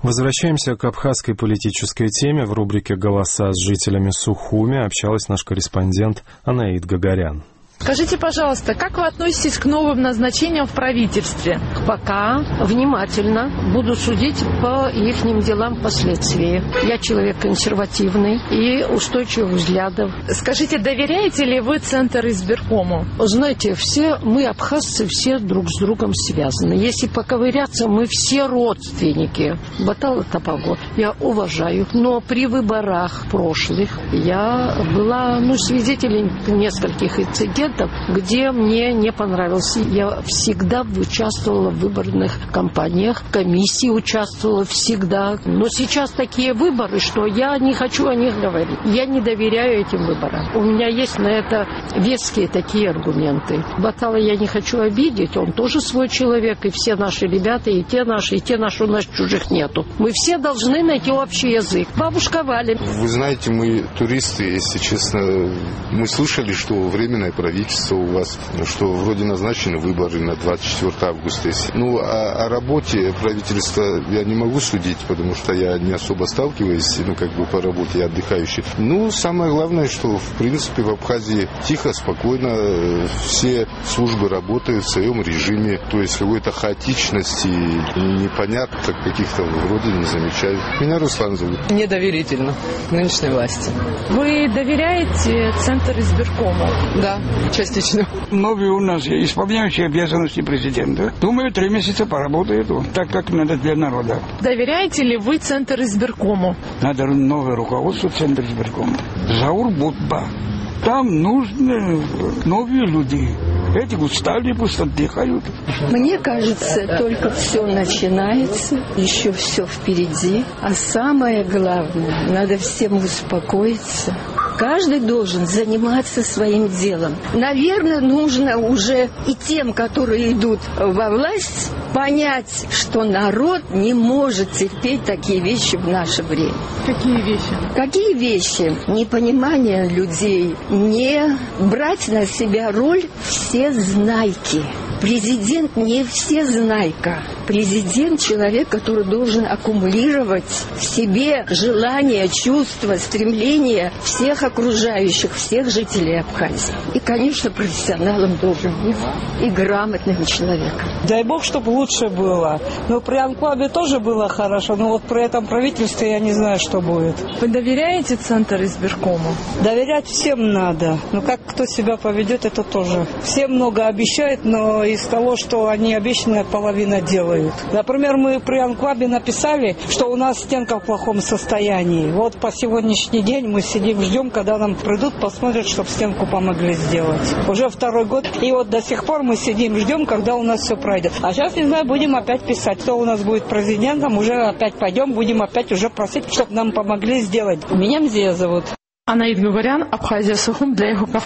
Возвращаемся к абхазской политической теме. В рубрике «Голоса с жителями Сухуми» общалась наш корреспондент Анаид Гагарян. Скажите, пожалуйста, как вы относитесь к новым назначениям в правительстве? Пока внимательно буду судить по ихним делам впоследствии. Я человек консервативный и устойчивых взглядов. Скажите, доверяете ли вы Центр избиркому? Знаете, все мы, абхазцы, все друг с другом связаны. Если поковыряться, мы все родственники. Батал Тапагот я уважаю, но при выборах прошлых я была свидетелем нескольких инцидентов, где мне не понравился. Я всегда участвовала в выборных кампаниях, комиссии участвовала всегда. Но сейчас такие выборы, что я не хочу о них говорить. Я не доверяю этим выборам. У меня есть на это веские такие аргументы. Батала я не хочу обидеть, он тоже свой человек, и все наши ребята, и те наши, у нас чужих нету. Мы все должны найти общий язык. Бабушка Валя. Вы знаете, мы туристы, если честно, мы слышали, что временное правительство у вас, что вроде назначены выборы на 24 августа. О работе правительства я не могу судить, потому что я не особо сталкиваюсь, по работе, я отдыхающий. Самое главное, что, в принципе, в Абхазии тихо, спокойно, все службы работают в своем режиме, то есть какой-то хаотичности, непонятно, каких-то вроде не замечаю. Меня Руслан зовут. Недоверительно нынешней власти. Вы доверяете Центр избиркому? Да, частично. Новый у нас исполняющий обязанности президента. Думаю, 3 месяца поработает он, так как надо для народа. Доверяете ли вы Центр избиркому? Надо новое руководство Центра избиркома. Заур Будба. Там нужны новые люди. Эти устали, пусть отдыхают. Мне кажется, только все начинается, еще все впереди. А самое главное, надо всем успокоиться. Каждый должен заниматься своим делом. Наверное, нужно уже и тем, которые идут во власть, понять, что народ не может терпеть такие вещи в наше время. Какие вещи? Какие вещи? Непонимание людей, не брать на себя роль всезнайки. Президент не всезнайка. Президент – человек, который должен аккумулировать в себе желания, чувства, стремления всех окружающих, всех жителей Абхазии. И, конечно, профессионалом должен быть и грамотным человеком. Дай бог, чтобы лучше было. Но при анклаве тоже было хорошо, но вот при этом правительстве я не знаю, что будет. Вы доверяете Центр избиркому? Доверять всем надо. Но как кто себя поведет, это тоже. Все много обещают, но из того, что они обещанное, половина делают. Например, мы при анклаве написали, что у нас стенка в плохом состоянии. Вот по сегодняшний день мы сидим, ждем, когда нам придут, посмотрят, чтобы стенку помогли сделать. Уже 2-й год. И вот до сих пор мы сидим, ждем, когда у нас все пройдет. А сейчас, не знаю, будем опять писать. Кто у нас будет президентом, уже опять пойдем, будем опять уже просить, чтобы нам помогли сделать. Меня Мзия зовут. Анаид Гагарян, Абхазия, Сухум для Его